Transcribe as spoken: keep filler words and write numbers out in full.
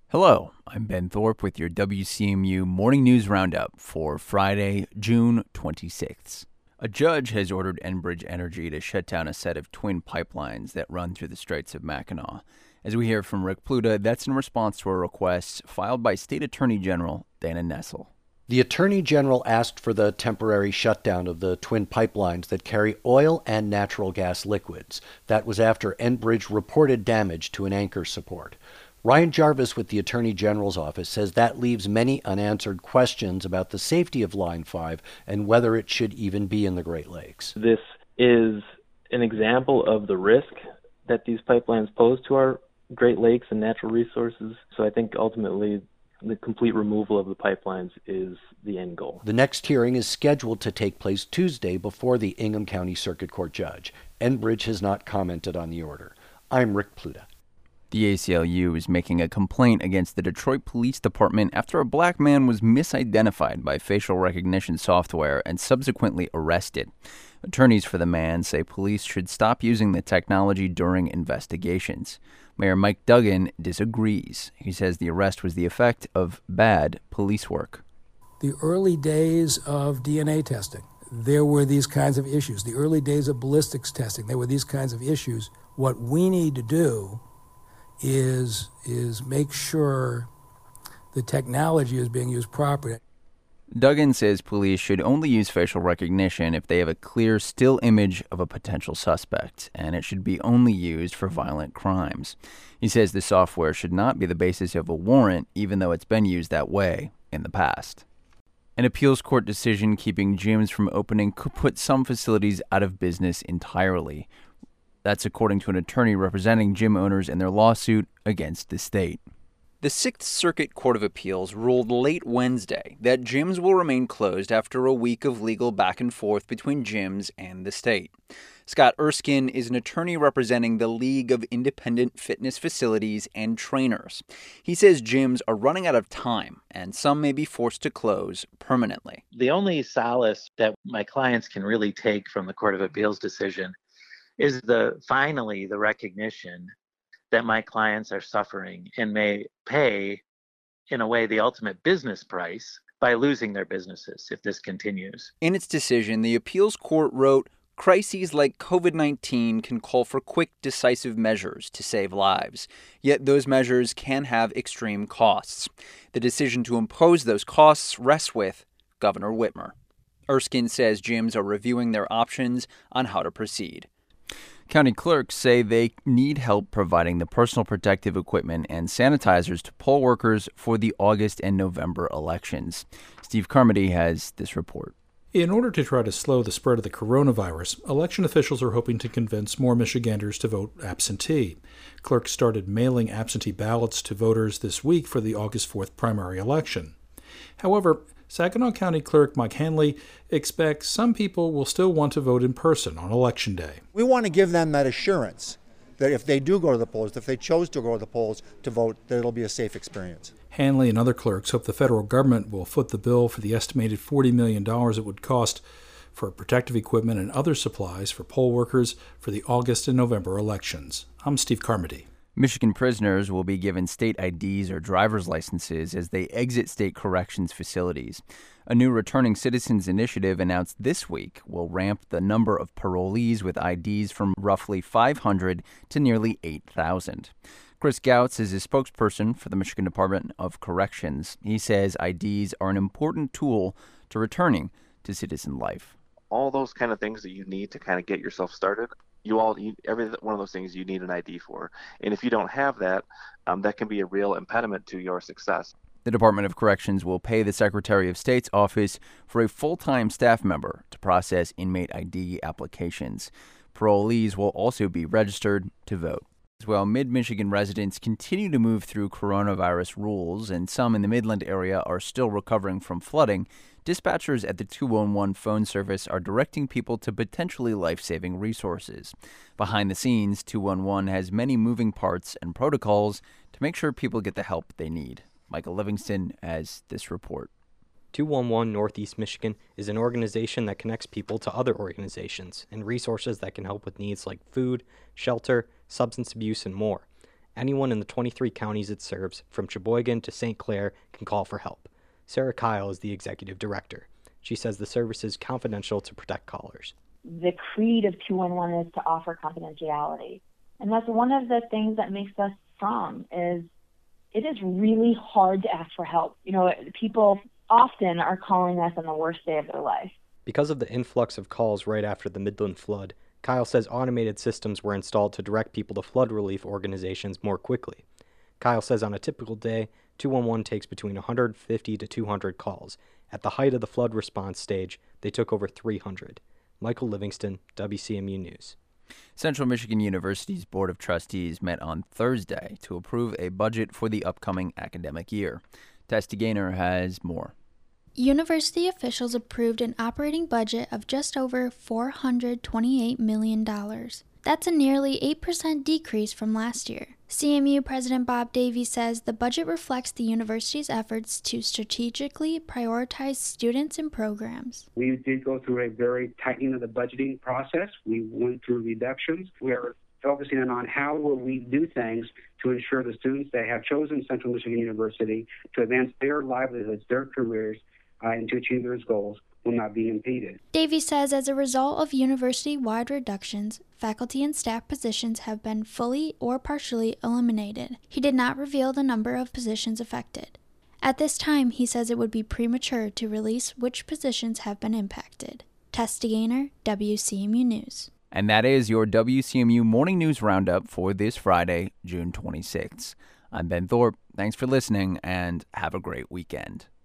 Hello, I'm Ben Thorpe with your W C M U Morning News Roundup for Friday, June twenty-sixth. A judge has ordered Enbridge Energy to shut down a set of twin pipelines that run through the Straits of Mackinac. As we hear from Rick Pluta, that's in response to a request filed by State Attorney General Dana Nessel. The Attorney General asked for the temporary shutdown of the twin pipelines that carry oil and natural gas liquids. That was after Enbridge reported damage to an anchor support. Ryan Jarvis with the Attorney General's office says that leaves many unanswered questions about the safety of Line five and whether it should even be in the Great Lakes. This is an example of the risk that these pipelines pose to our Great Lakes and natural resources. So I think ultimately the complete removal of the pipelines is the end goal. The next hearing is scheduled to take place Tuesday before the Ingham County Circuit Court judge. Enbridge has not commented on the order. I'm Rick Pluta. The A C L U is making a complaint against the Detroit Police Department after a black man was misidentified by facial recognition software and subsequently arrested. Attorneys for the man say police should stop using the technology during investigations. Mayor Mike Duggan disagrees. He says the arrest was the effect of bad police work. The early days of D N A testing, there were these kinds of issues. The early days of ballistics testing, there were these kinds of issues. What we need to do is is make sure the technology is being used properly. Duggan says police should only use facial recognition if they have a clear still image of a potential suspect, and it should be only used for violent crimes. He says the software should not be the basis of a warrant, even though it's been used that way in the past. An appeals court decision keeping gyms from opening could put some facilities out of business entirely. That's according to an attorney representing gym owners in their lawsuit against the state. The Sixth Circuit Court of Appeals ruled late Wednesday that gyms will remain closed after a week of legal back and forth between gyms and the state. Scott Erskine is an attorney representing the League of Independent Fitness Facilities and Trainers. He says gyms are running out of time and some may be forced to close permanently. The only solace that my clients can really take from the Court of Appeals decision is the finally the recognition that my clients are suffering and may pay, in a way, the ultimate business price by losing their businesses if this continues. In its decision, the appeals court wrote, "Crises like covid nineteen can call for quick, decisive measures to save lives. Yet those measures can have extreme costs. The decision to impose those costs rests with Governor Whitmer." Erskine says gyms are reviewing their options on how to proceed. County clerks say they need help providing the personal protective equipment and sanitizers to poll workers for the August and November elections. Steve Carmody has this report. In order to try to slow the spread of the coronavirus, election officials are hoping to convince more Michiganders to vote absentee. Clerks started mailing absentee ballots to voters this week for the August fourth primary election. However, Saginaw County Clerk Mike Hanley expects some people will still want to vote in person on Election Day. We want to give them that assurance that if they do go to the polls, if they chose to go to the polls to vote, that it'll be a safe experience. Hanley and other clerks hope the federal government will foot the bill for the estimated forty million dollars it would cost for protective equipment and other supplies for poll workers for the August and November elections. I'm Steve Carmody. Michigan prisoners will be given state I Ds or driver's licenses as they exit state corrections facilities. A new Returning Citizens initiative announced this week will ramp the number of parolees with I Ds from roughly five hundred to nearly eight thousand. Chris Gautz is a spokesperson for the Michigan Department of Corrections. He says I Ds are an important tool to returning to citizen life. All those kind of things that you need to kind of get yourself started, you all you, every one of those things you need an I D for. And if you don't have that, um, that can be a real impediment to your success. The Department of Corrections will pay the Secretary of State's office for a full-time staff member to process inmate I D applications. Parolees will also be registered to vote. While mid-Michigan residents continue to move through coronavirus rules and some in the Midland area are still recovering from flooding, dispatchers at the two one one phone service are directing people to potentially life-saving resources. Behind the scenes, two one one has many moving parts and protocols to make sure people get the help they need. Michael Livingston has this report. two one one Northeast Michigan is an organization that connects people to other organizations and resources that can help with needs like food, shelter, substance abuse, and more. Anyone in the twenty-three counties it serves, from Sheboygan to Saint Clair, can call for help. Sarah Kyle is the executive director. She says the service is confidential to protect callers. The creed of two one one is to offer confidentiality. And that's one of the things that makes us strong, is it is really hard to ask for help. You know, people often are calling us on the worst day of their life. Because of the influx of calls right after the Midland flood, Kyle says automated systems were installed to direct people to flood relief organizations more quickly. Kyle says on a typical day, two one one takes between one hundred fifty to two hundred calls. At the height of the flood response stage, they took over three hundred. Michael Livingston, W C M U News. Central Michigan University's Board of Trustees met on Thursday to approve a budget for the upcoming academic year. Testi Gaynor has more. University officials approved an operating budget of just over four hundred twenty-eight million dollars. That's a nearly eight percent decrease from last year. C M U President Bob Davies says the budget reflects the university's efforts to strategically prioritize students and programs. We did go through a very tightening of the budgeting process. We went through reductions. We're focusing on how will we do things to ensure the students that have chosen Central Michigan University to advance their livelihoods, their careers, uh, and to achieve those goals will not be impeded. Davies says as a result of university-wide reductions, faculty and staff positions have been fully or partially eliminated. He did not reveal the number of positions affected. At this time, he says it would be premature to release which positions have been impacted. Testi Gaynor, W C M U News. And that is your W C M U Morning News Roundup for this Friday, June twenty-sixth. I'm Ben Thorpe. Thanks for listening, and have a great weekend.